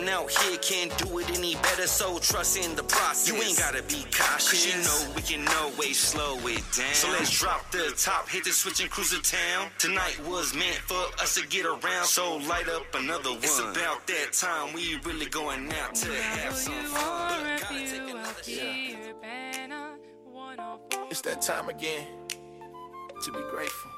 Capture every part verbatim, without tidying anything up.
out here can't do it any better, so trust in the process. You ain't gotta be cautious, cause you know we can always slow it down. So let's drop the top, hit the switch and cruise to town. Tonight was meant for us to get around, so light up another one. It's about that time, we really going out to have some fun. Gotta take another shot. It's that time again to be grateful.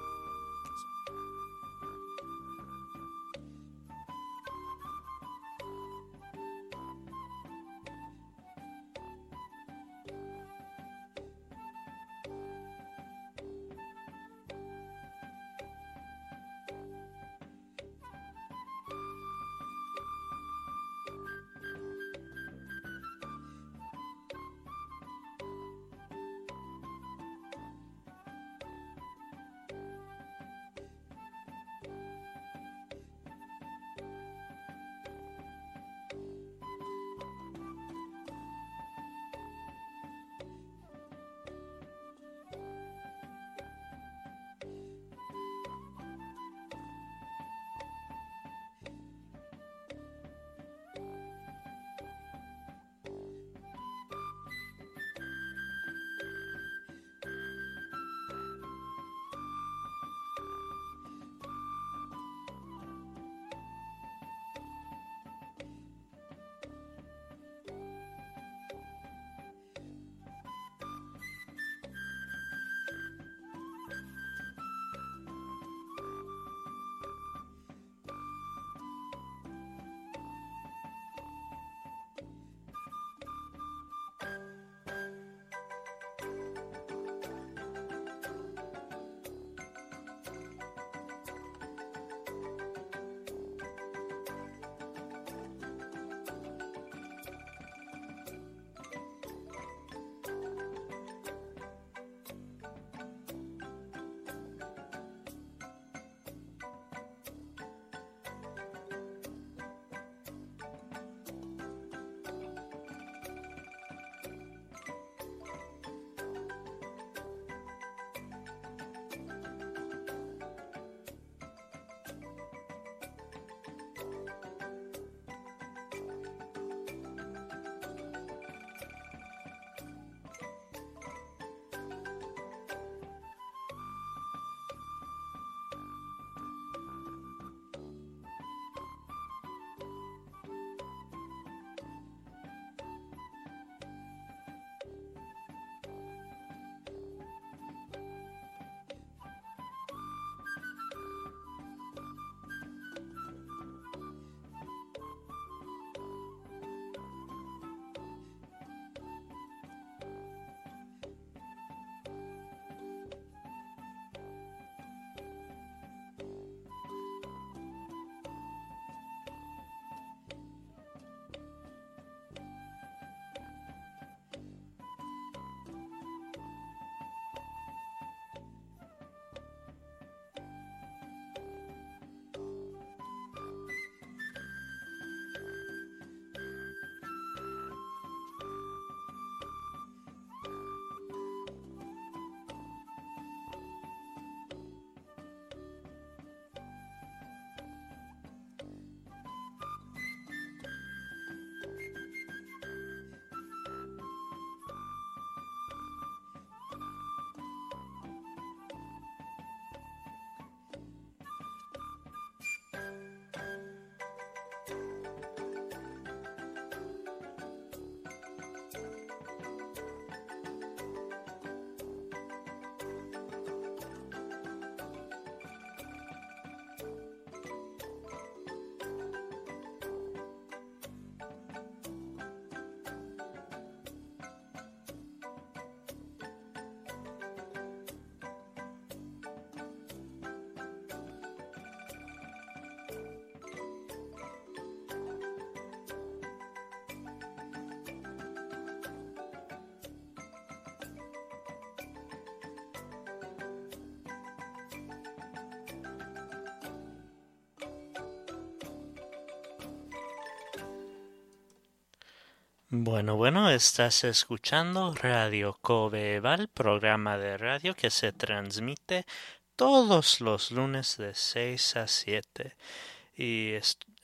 Bueno, bueno, estás escuchando Radio Coveval, programa de radio que se transmite todos los lunes de seis a siete. Y est-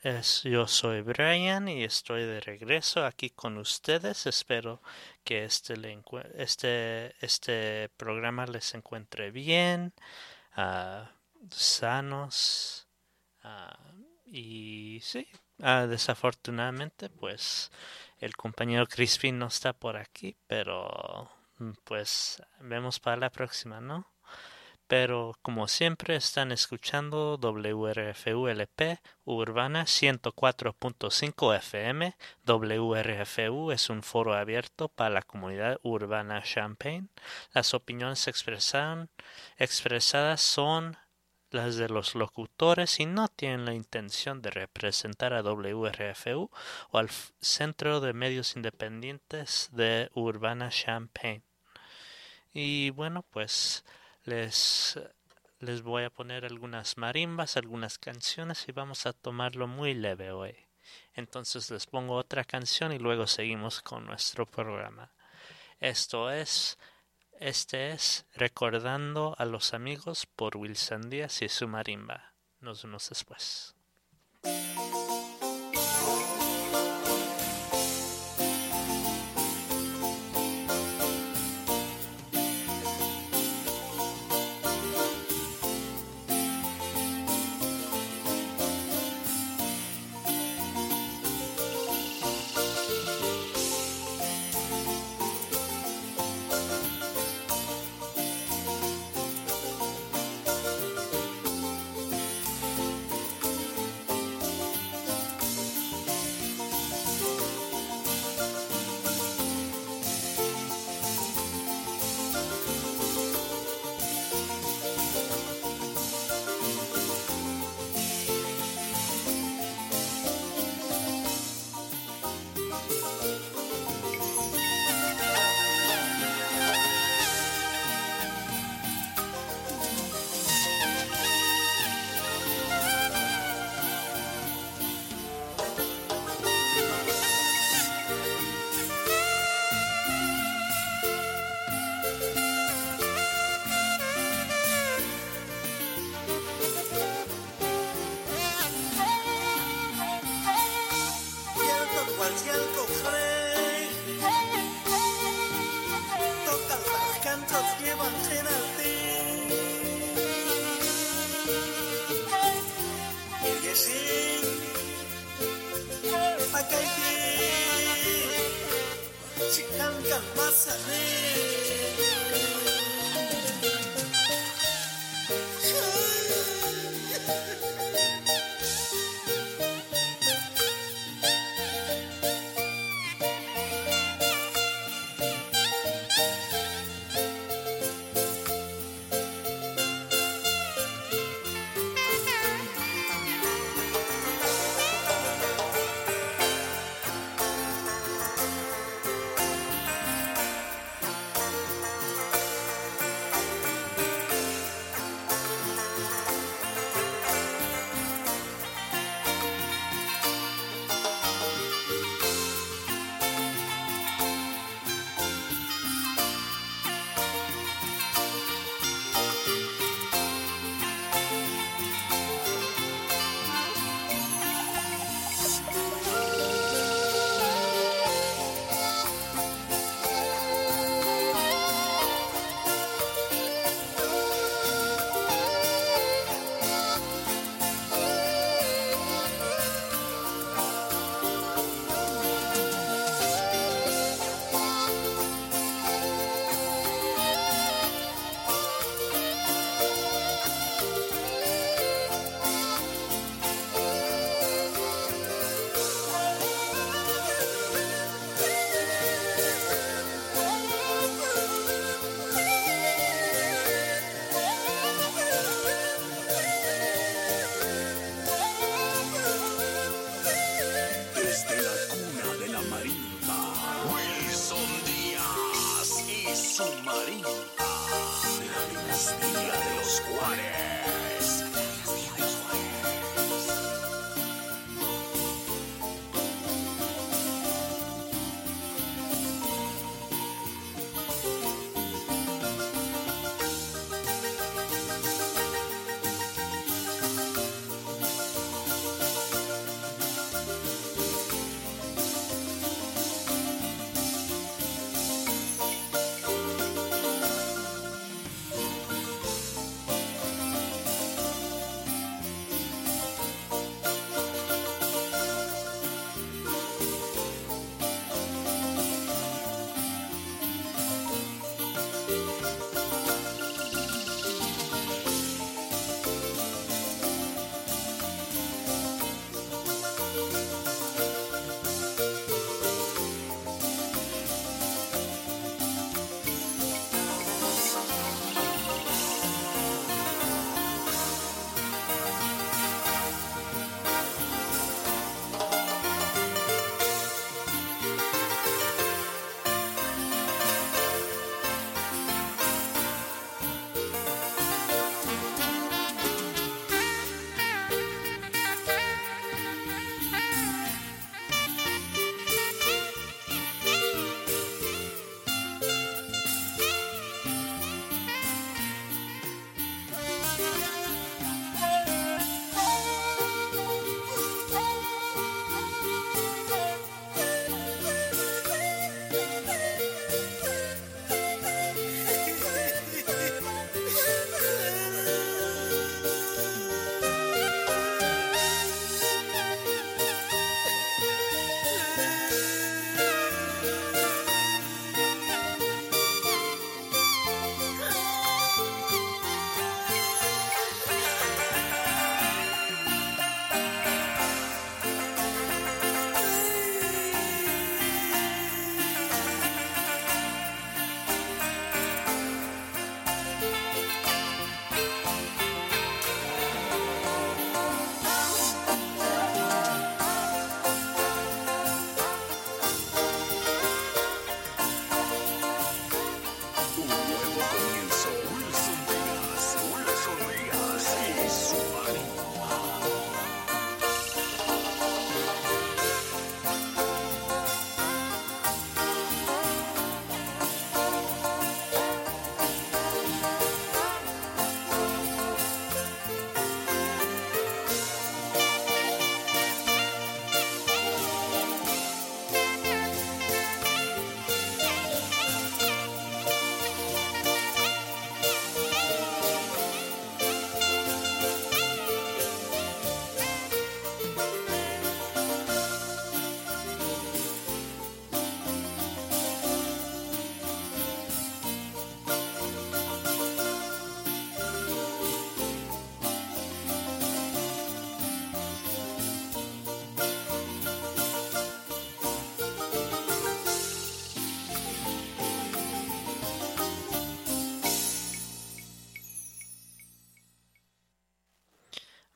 es, yo soy Brian y estoy de regreso aquí con ustedes. Espero que este, este, este programa les encuentre bien, uh, sanos uh, y sí, uh, desafortunadamente pues el compañero Crispin no está por aquí, pero pues vemos para la próxima, ¿no? Pero como siempre están escuchando W R F U L P Urbana ciento cuatro punto cinco F M. W R F U es un foro abierto para la comunidad urbana Champaign. Las opiniones expresadas son las de los locutores y no tienen la intención de representar a W R F U o al Centro de Medios Independientes de Urbana Champaign. Y bueno, pues Les, les voy a poner algunas marimbas, algunas canciones y vamos a tomarlo muy leve hoy. Entonces les pongo otra canción y luego seguimos con nuestro programa. Esto es, este es Recordando a los Amigos por Wilson Díaz y su marimba. Nos vemos después.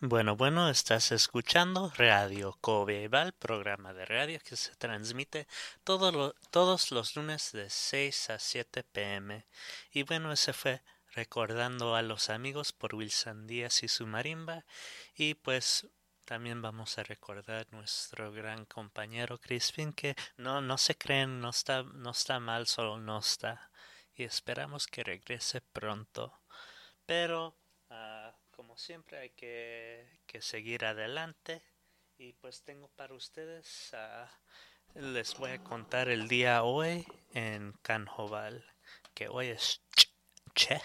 Bueno, bueno, estás escuchando Radio Cobeval, programa de radio que se transmite todo lo, todos los lunes de seis a siete pm. Y bueno, ese fue Recordando a los Amigos por Wilson Díaz y su marimba. Y pues también vamos a recordar nuestro gran compañero Crispin, que no, no se creen, no está, no está mal, solo no está. Y esperamos que regrese pronto. Pero Uh, como siempre hay que, que seguir adelante y pues tengo para ustedes, uh, les voy a contar el día hoy en Canjoval, que hoy es Che,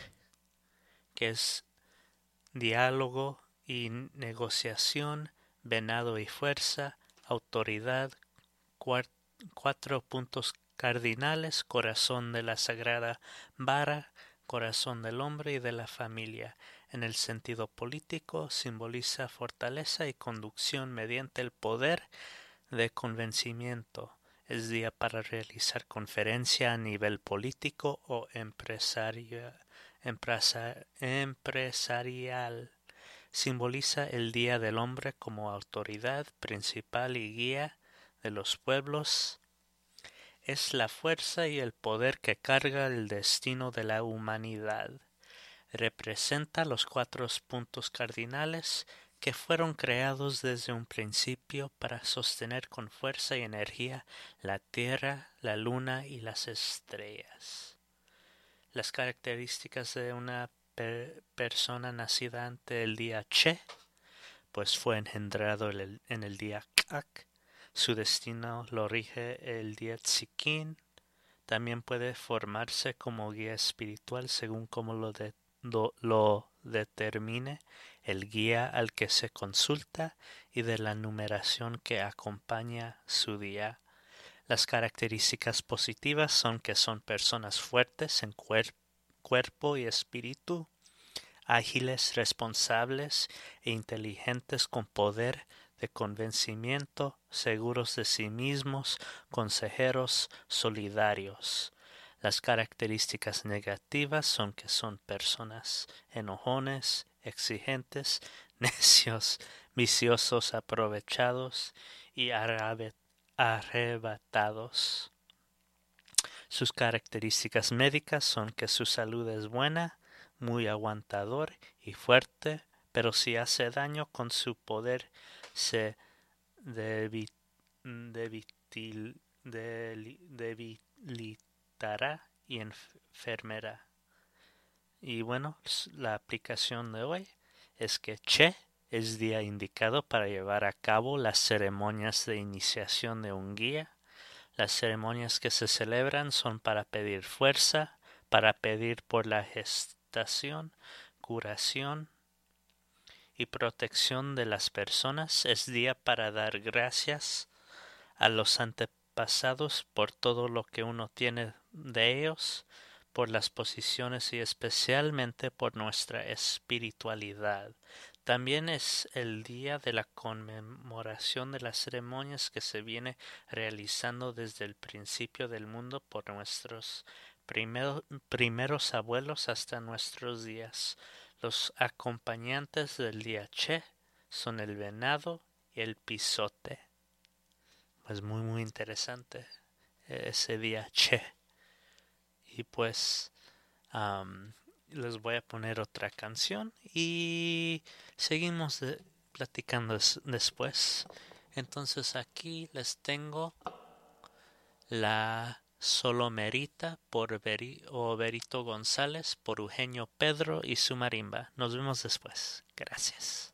que es diálogo y negociación, venado y fuerza, autoridad, cuart, cuatro puntos cardinales, corazón de la sagrada vara, corazón del hombre y de la familia. En el sentido político, simboliza fortaleza y conducción mediante el poder de convencimiento. Es día para realizar conferencia a nivel político o empresaria, empresa, empresarial. Simboliza el Día del Hombre como autoridad principal y guía de los pueblos. Es la fuerza y el poder que carga el destino de la humanidad. Representa los cuatro puntos cardinales que fueron creados desde un principio para sostener con fuerza y energía la Tierra, la Luna y las estrellas. Las características de una per persona nacida ante el día Che, pues fue engendrado en el, en el día Kak. Su destino lo rige el día Tzikín. También puede formarse como guía espiritual según como lo de Do, lo determine el guía al que se consulta y de la numeración que acompaña su día. Las características positivas son que son personas fuertes en cuer cuerpo y espíritu, ágiles, responsables e inteligentes con poder de convencimiento, seguros de sí mismos, consejeros, solidarios. Las características negativas son que son personas enojones, exigentes, necios, viciosos, aprovechados y arrebatados. Sus características médicas son que su salud es buena, muy aguantador y fuerte, pero si hace daño con su poder se debilitará y enfermará. Y bueno, la aplicación de hoy es que Che es día indicado para llevar a cabo las ceremonias de iniciación de un guía. Las ceremonias que se celebran son para pedir fuerza, para pedir por la gestación, curación y protección de las personas. Es día para dar gracias a los antepasados por todo lo que uno tiene de ellos, por las posiciones y especialmente por nuestra espiritualidad. También es el día de la conmemoración de las ceremonias que se viene realizando desde el principio del mundo por nuestros primero, primeros abuelos hasta nuestros días. Los acompañantes del día Che son el venado y el pisote. Pues muy muy interesante ese día Che. Y pues um, les voy a poner otra canción y seguimos de, platicando des, después. Entonces aquí les tengo la Solomerita por Beri, o Berito González por Eugenio Pedro y su marimba. Nos vemos después. Gracias.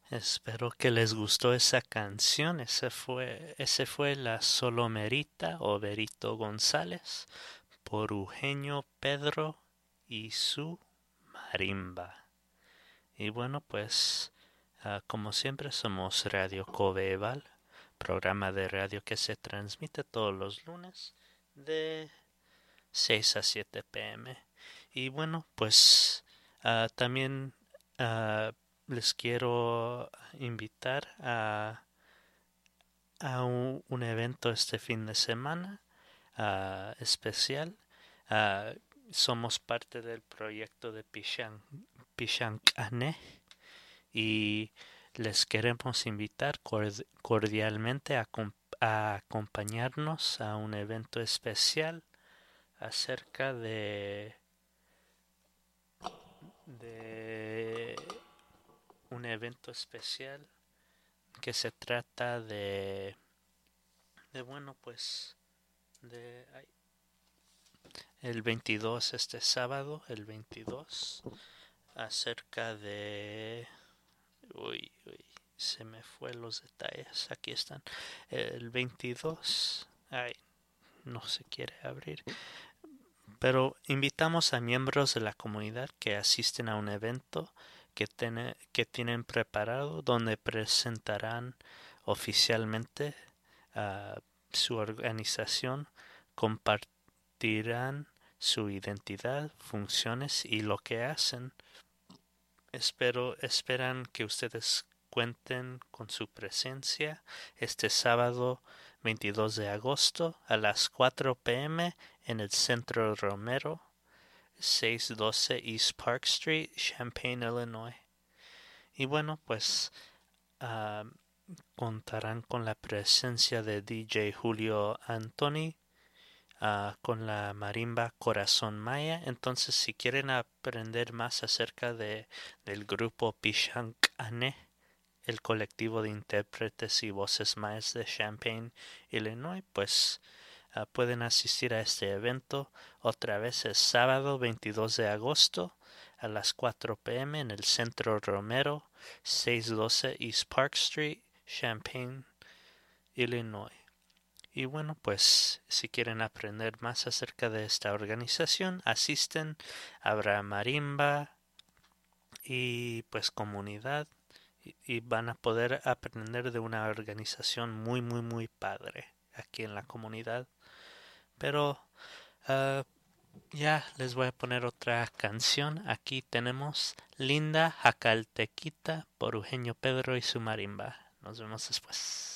Espero que les gustó esa canción. Ese fue, ese fue La Solomerita o Berito González por Eugenio Pedro y su marimba. Y bueno, pues uh, como siempre somos Radio Coveval, programa de radio que se transmite todos los lunes de seis a siete pm. Y bueno, pues uh, también uh, les quiero invitar a, a un, un evento este fin de semana uh, especial. Uh, somos parte del proyecto de Pishan, Pishancané y les queremos invitar cordialmente a, a acompañarnos a un evento especial acerca de de un evento especial que se trata de de bueno pues de ay, el veintidós, este sábado el veintidós, acerca de uy uy se me fue los detalles, aquí están, el veintidós, ay no se quiere abrir, pero invitamos a miembros de la comunidad que asisten a un evento que, tiene, que tienen preparado, donde presentarán oficialmente uh, su organización, compartirán su identidad, funciones y lo que hacen. Espero, esperan que ustedes cuenten con su presencia este sábado veintidós de agosto a las cuatro pm en el Centro Romero, seiscientos doce East Park Street, Champaign, Illinois. Y bueno, pues uh, contarán con la presencia de D J Julio Antoni, uh, con la marimba Corazón Maya. Entonces, si quieren aprender más acerca de, del grupo Pishancané, el colectivo de intérpretes y voces mayas de Champaign, Illinois, pues uh, pueden asistir a este evento. Otra vez es sábado veintidós de agosto a las cuatro pm en el Centro Romero, seiscientos doce East Park Street, Champaign, Illinois. Y bueno, pues si quieren aprender más acerca de esta organización, asisten, habrá marimba y pues comunidad, y van a poder aprender de una organización muy muy muy padre aquí en la comunidad. Pero uh, ya les voy a poner otra canción. Aquí tenemos Linda Jacaltequita por Eugenio Pedro y su marimba. Nos vemos después.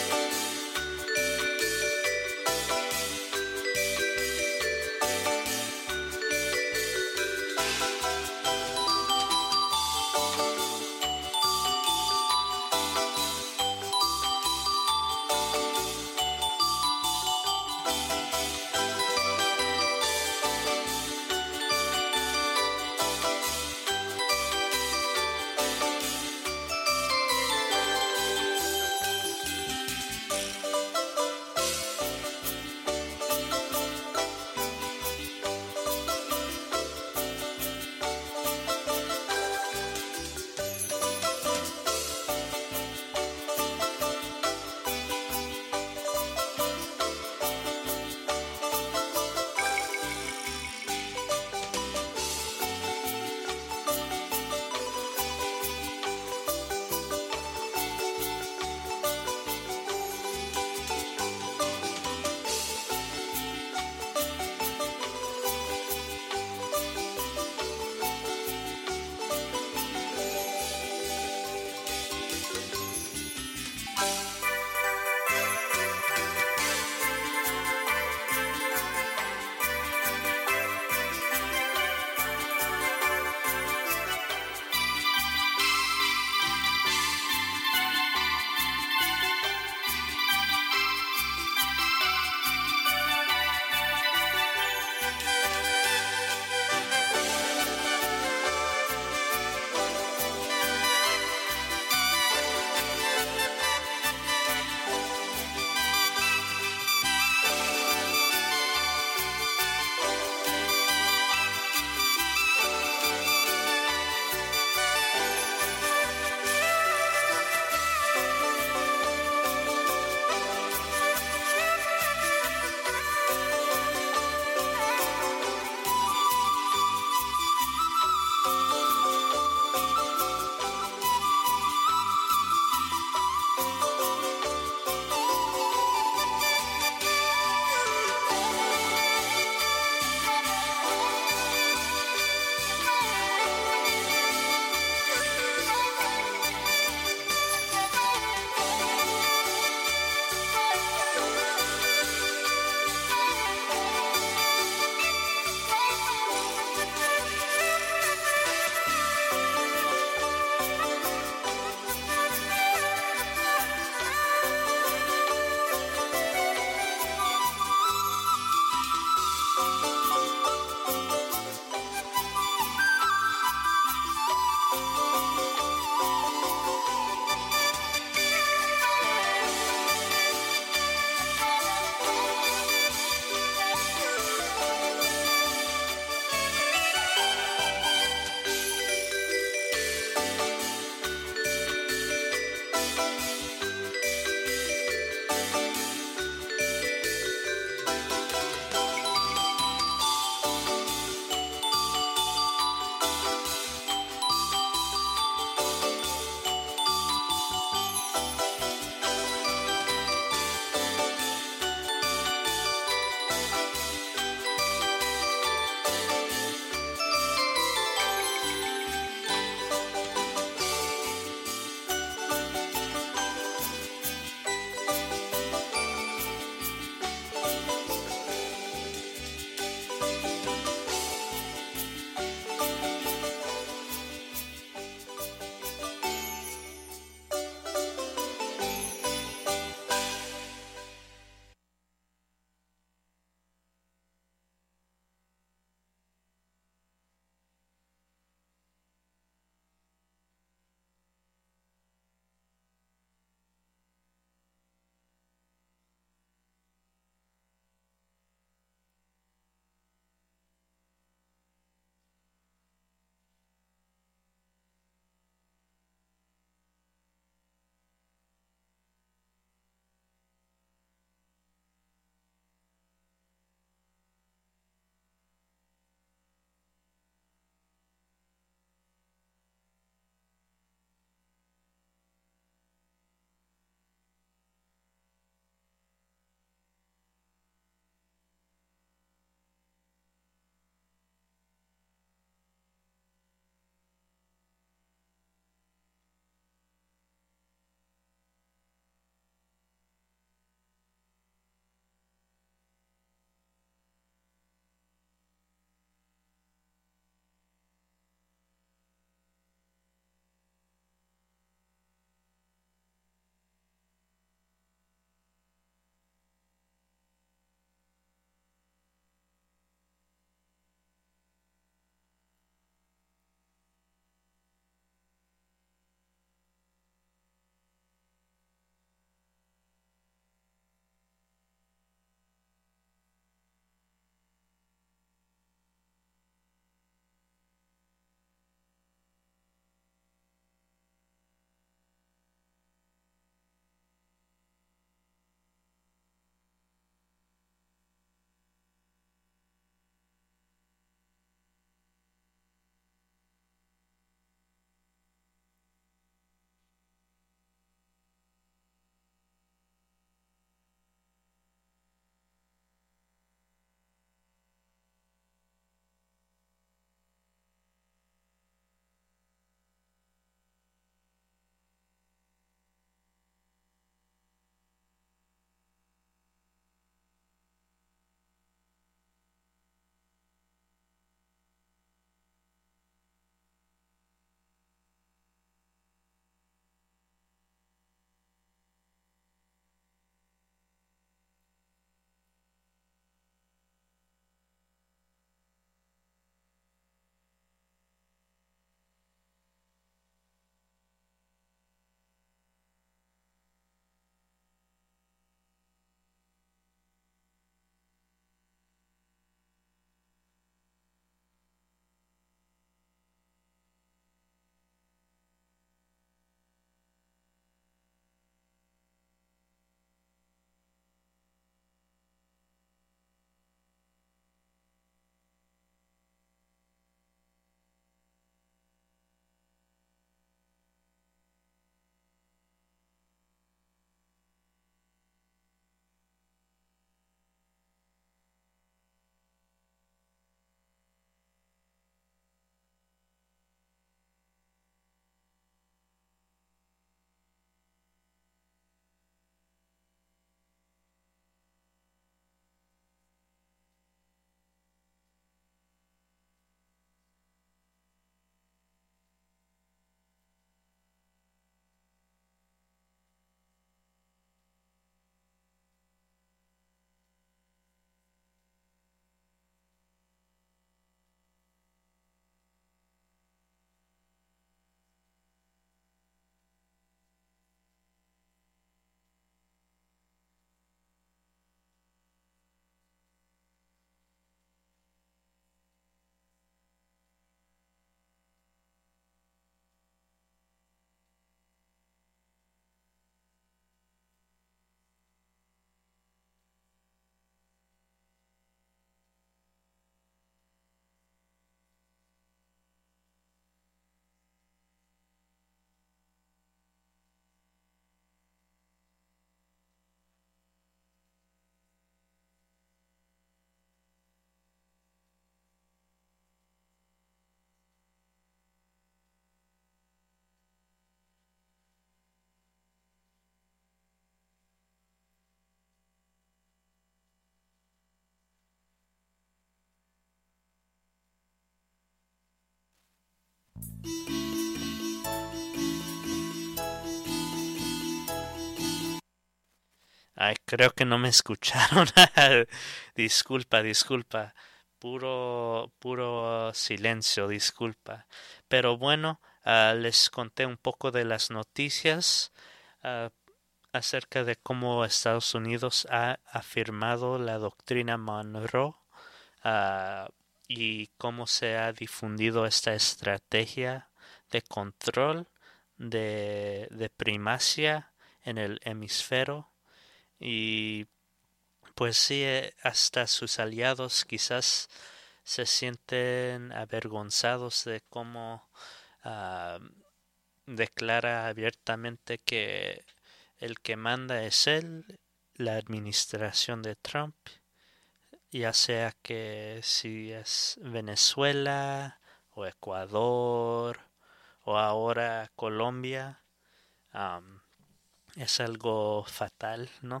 Ay, creo que no me escucharon. Disculpa, disculpa. Puro, puro silencio, disculpa. Pero bueno, ah, les conté un poco de las noticias ah, acerca de cómo Estados Unidos ha afirmado la doctrina Monroe ah, y cómo se ha difundido esta estrategia de control de, de primacia en el hemisferio. Y pues sí, eh, hasta sus aliados quizás se sienten avergonzados de cómo ah, declara abiertamente que el que manda es él, la administración de Trump, ya sea que si es Venezuela o Ecuador o ahora Colombia, am, es algo fatal, ¿no?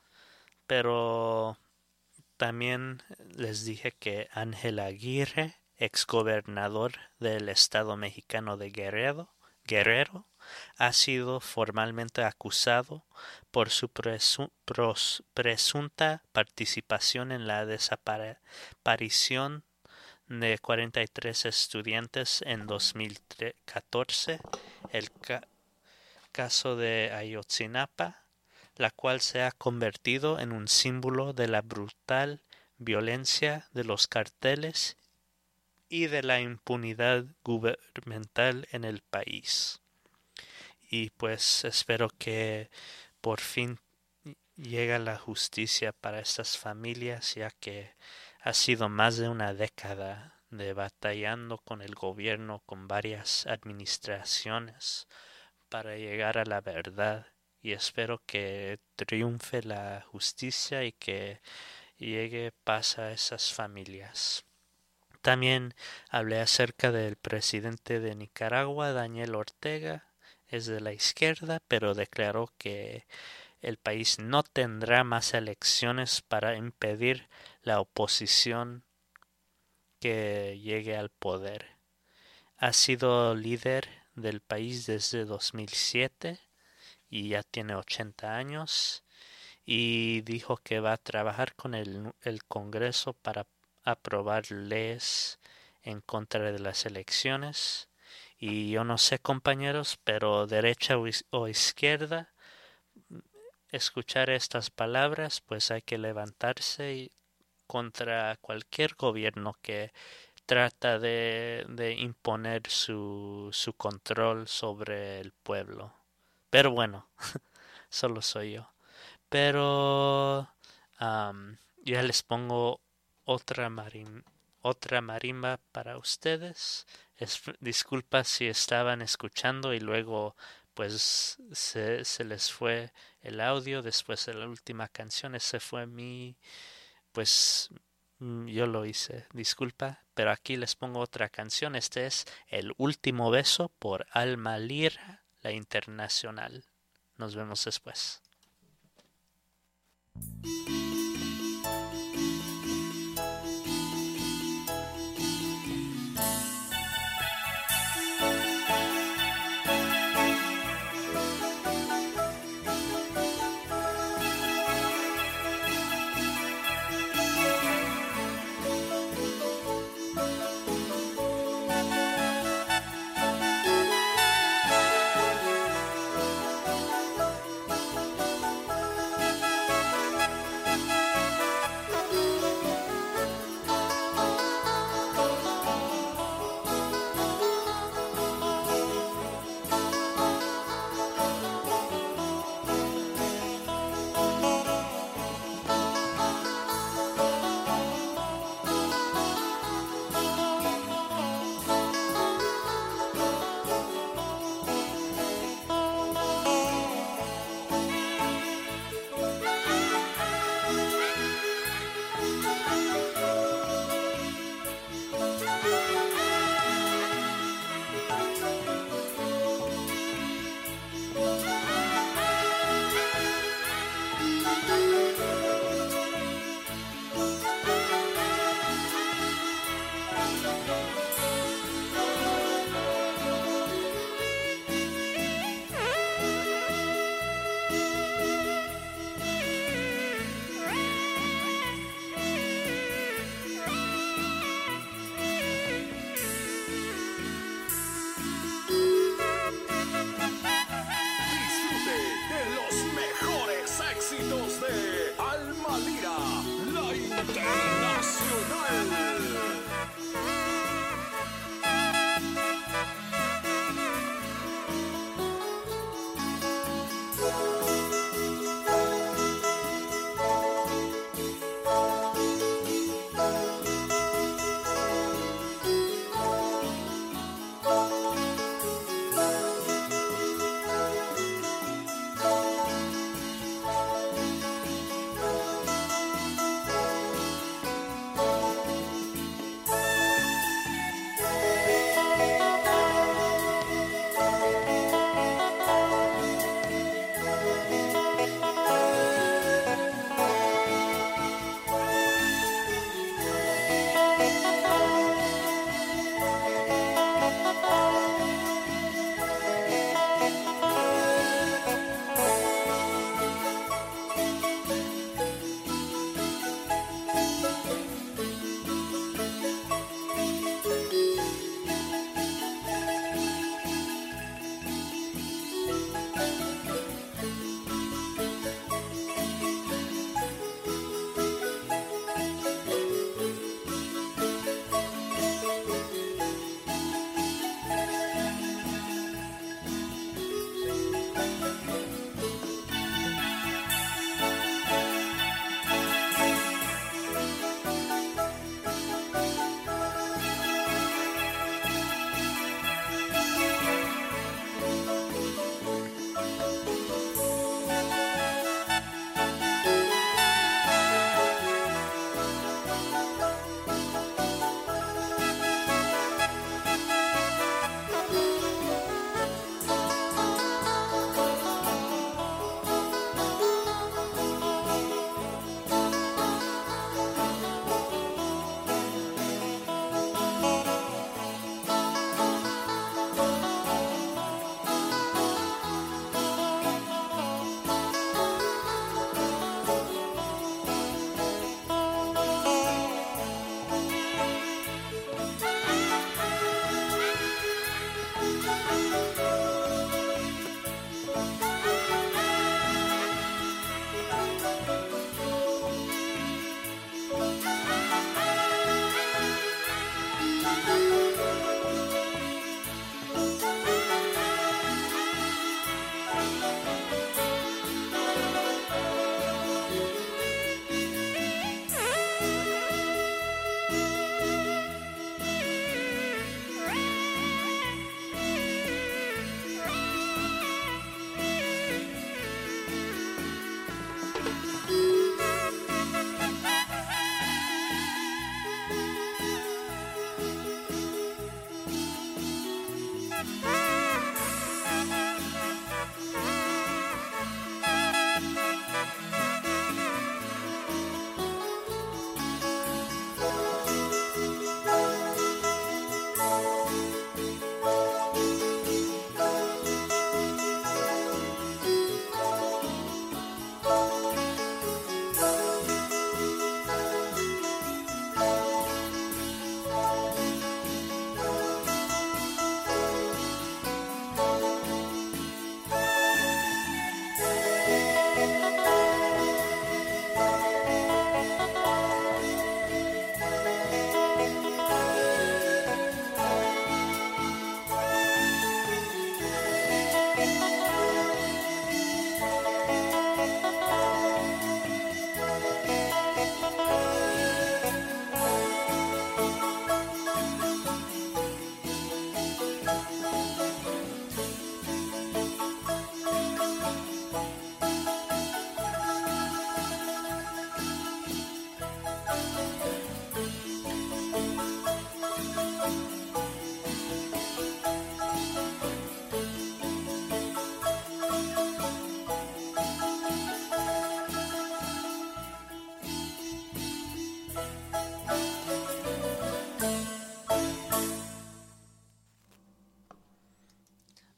Pero también les dije que Ángel Aguirre, exgobernador del estado mexicano de Guerrero, Guerrero, ha sido formalmente acusado por su presu pros presunta participación en la desaparición de cuarenta y tres estudiantes en dos mil catorce, el ca caso de Ayotzinapa, la cual se ha convertido en un símbolo de la brutal violencia de los carteles y de la impunidad gubernamental en el país. Y pues espero que por fin llegue la justicia para estas familias, ya que ha sido más de una década de batallando con el gobierno, con varias administraciones, para llegar a la verdad. Y espero que triunfe la justicia y que llegue paz a esas familias. También hablé acerca del presidente de Nicaragua, Daniel Ortega. Es de la izquierda, pero declaró que el país no tendrá más elecciones para impedir la oposición que llegue al poder. Ha sido líder del país desde dos mil siete y ya tiene ochenta años, y dijo que va a trabajar con el, el Congreso para aprobar leyes en contra de las elecciones. Y yo no sé, compañeros, pero derecha o izquierda, escuchar estas palabras, pues hay que levantarse contra cualquier gobierno que trata de, de imponer su, su control sobre el pueblo. Pero bueno, solo soy yo. Pero um, ya les pongo otra, marim, otra marimba para ustedes. Es, disculpa si estaban escuchando y luego pues se, se les fue el audio después de la última canción. Ese fue mi, pues yo lo hice, disculpa, pero aquí les pongo otra canción. Este es El Último Beso por Alma Lira, la internacional. Nos vemos después.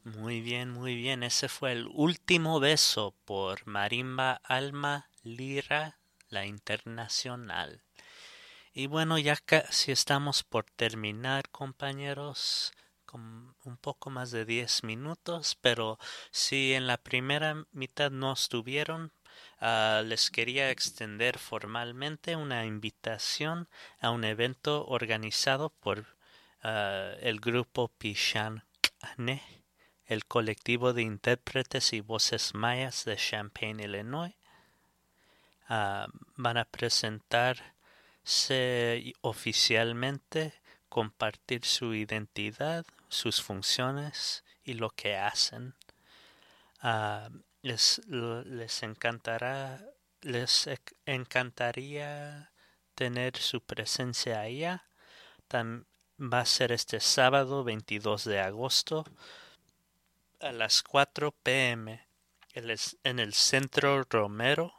Muy bien, muy bien. Ese fue el último beso por Marimba Alma Lira, la Internacional. Y bueno, ya casi estamos por terminar, compañeros, con un poco más de diez minutos, pero si en la primera mitad no estuvieron, uh, les quería extender formalmente una invitación a un evento organizado por uh, el grupo Pishan Kane, el colectivo de intérpretes y voces mayas de Champaign, Illinois. Uh, van a presentarse oficialmente, compartir su identidad, sus funciones y lo que hacen. Uh, les, les encantará, les encantaría tener su presencia allá. Tam, va a ser este sábado veintidós de agosto a las cuatro p m en el Centro Romero,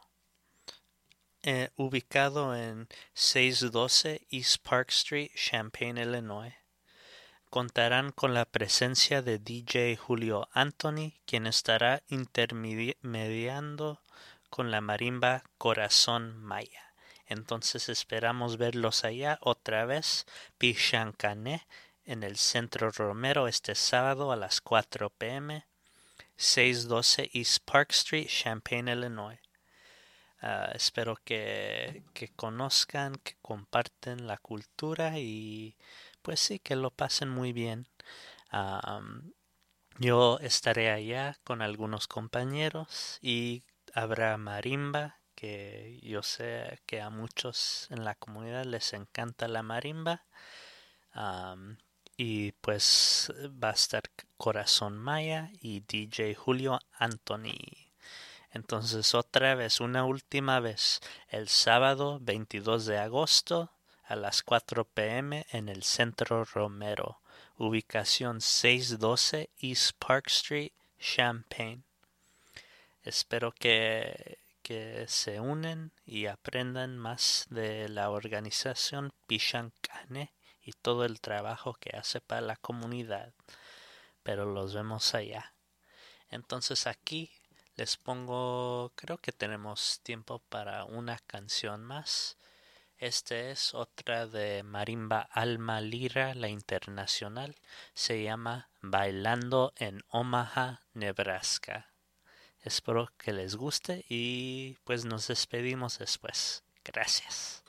eh, ubicado en seiscientos doce East Park Street, Champaign, Illinois. Contarán con la presencia de D J Julio Anthony, quien estará intermediando con la marimba Corazón Maya. Entonces esperamos verlos allá otra vez, Pishan Kane, en el Centro Romero este sábado a las cuatro p m, seiscientos doce East Park Street, Champaign, Illinois. Uh, espero que, que conozcan, que comparten la cultura y pues sí, que lo pasen muy bien. Um, yo estaré allá con algunos compañeros y habrá marimba, que yo sé que a muchos en la comunidad les encanta la marimba. Um, y pues va a estar Corazón Maya y D J Julio Anthony. Entonces otra vez, una última vez, el sábado veintidós de agosto a las cuatro p m en el Centro Romero, ubicación seiscientos doce East Park Street, Champaign. Espero que, que se unen y aprendan más de la organización Pishan Kane y todo el trabajo que hace para la comunidad. Pero los vemos allá. Entonces aquí les pongo, creo que tenemos tiempo para una canción más. Esta es otra de Marimba Alma Lira, la Internacional. Se llama Bailando en Omaha, Nebraska. Espero que les guste y pues nos despedimos después. Gracias.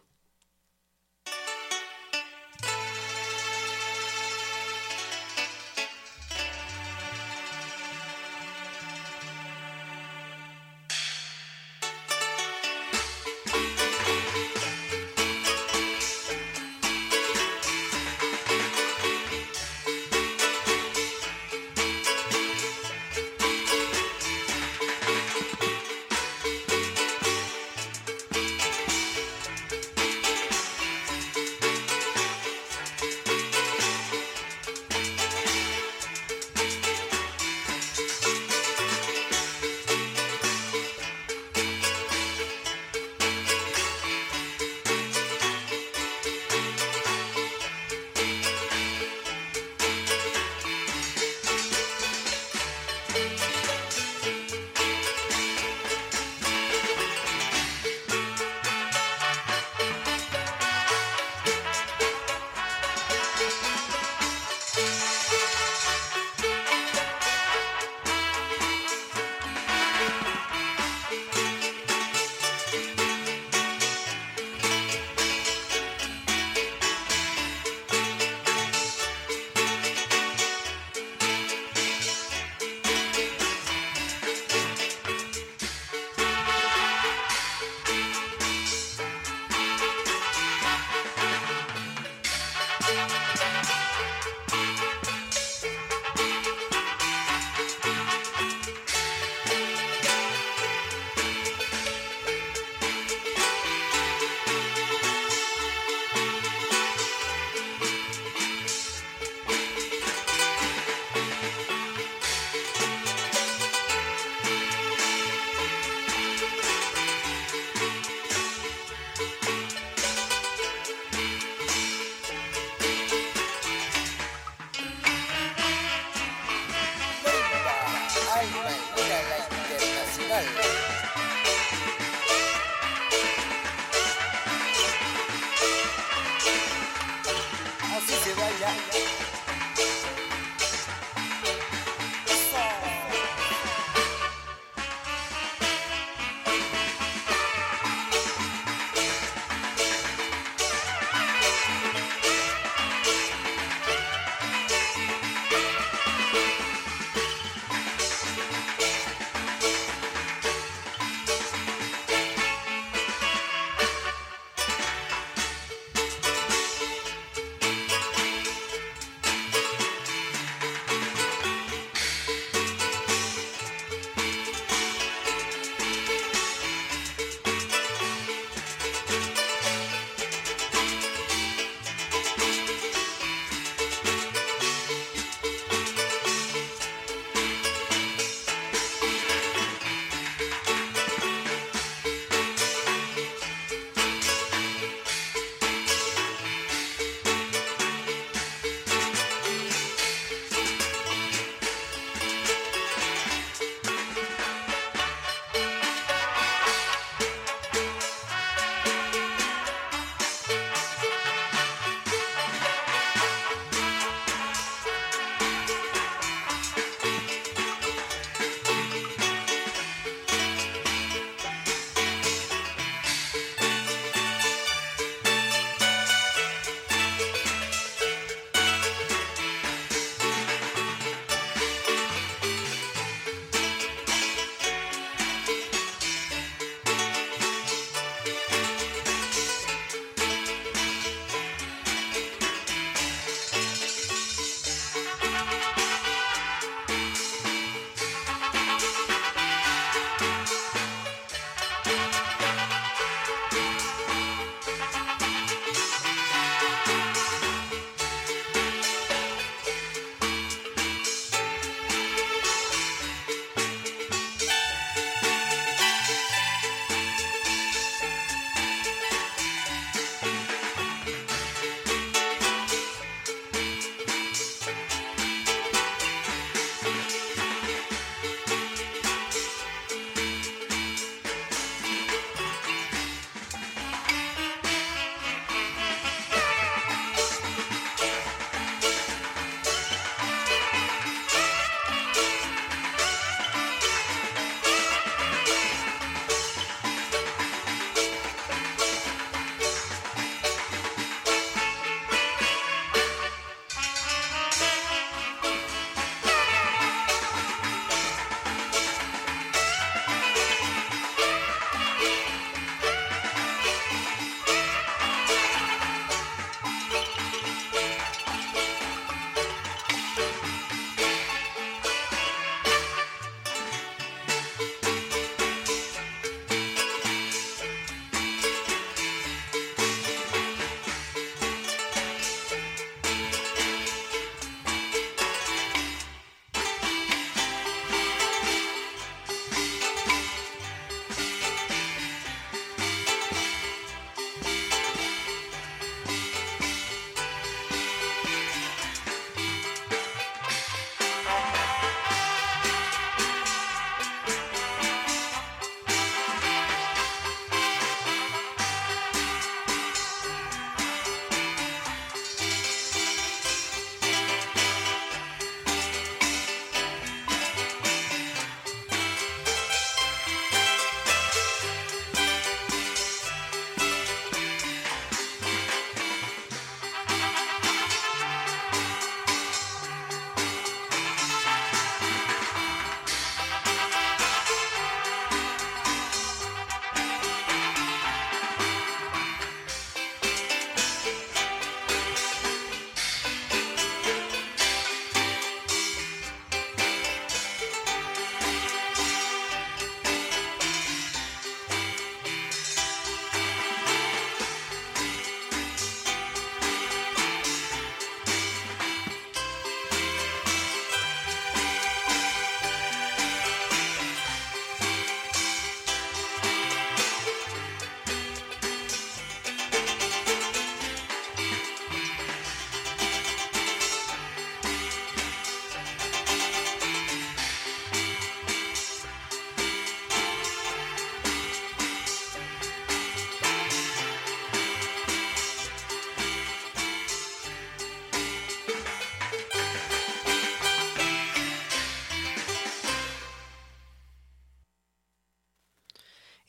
Alma Lira la Internacional. Así se baila.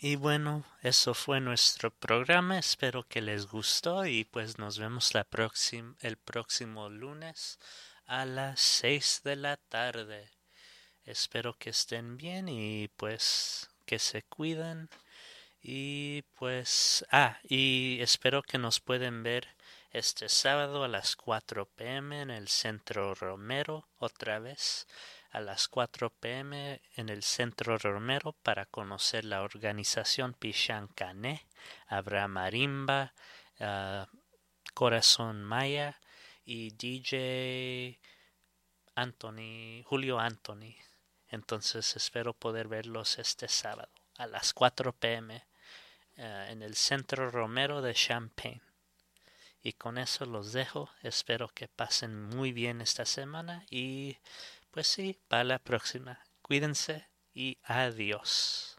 Y bueno, eso fue nuestro programa. Espero que les gustó y pues nos vemos la próxima, el próximo lunes a las seis de la tarde. Espero que estén bien y pues que se cuiden. Y pues, ah, y espero que nos pueden ver este sábado a las cuatro pm en el Centro Romero, otra vez a las cuatro pm en el Centro Romero para conocer la organización Pichán Cané. Habrá marimba, uh, Corazón Maya y D J Anthony, Julio Anthony. Entonces espero poder verlos este sábado a las cuatro pm uh, en el Centro Romero de Champaign. Y con eso los dejo. Espero que pasen muy bien esta semana y pues sí, para la próxima. Cuídense y adiós.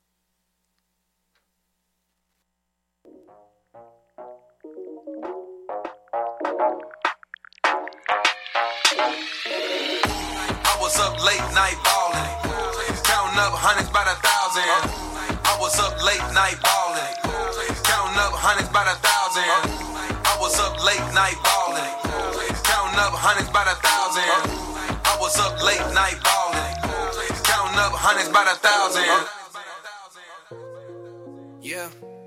I was up late night ballin', counting up hundreds by the thousand. I was up late night ballin', counting up hundreds by the thousand. I was up late night ballin', counting up hundreds by the thousand. I was up late night ballin', counting up hundreds by the thousand. Yeah.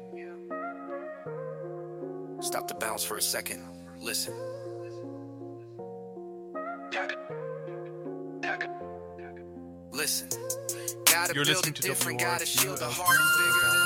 Stop the bounce for a second. Listen. Listen. Gotta You're build listening it to different, W R gotta Q shield the L P heart bigger than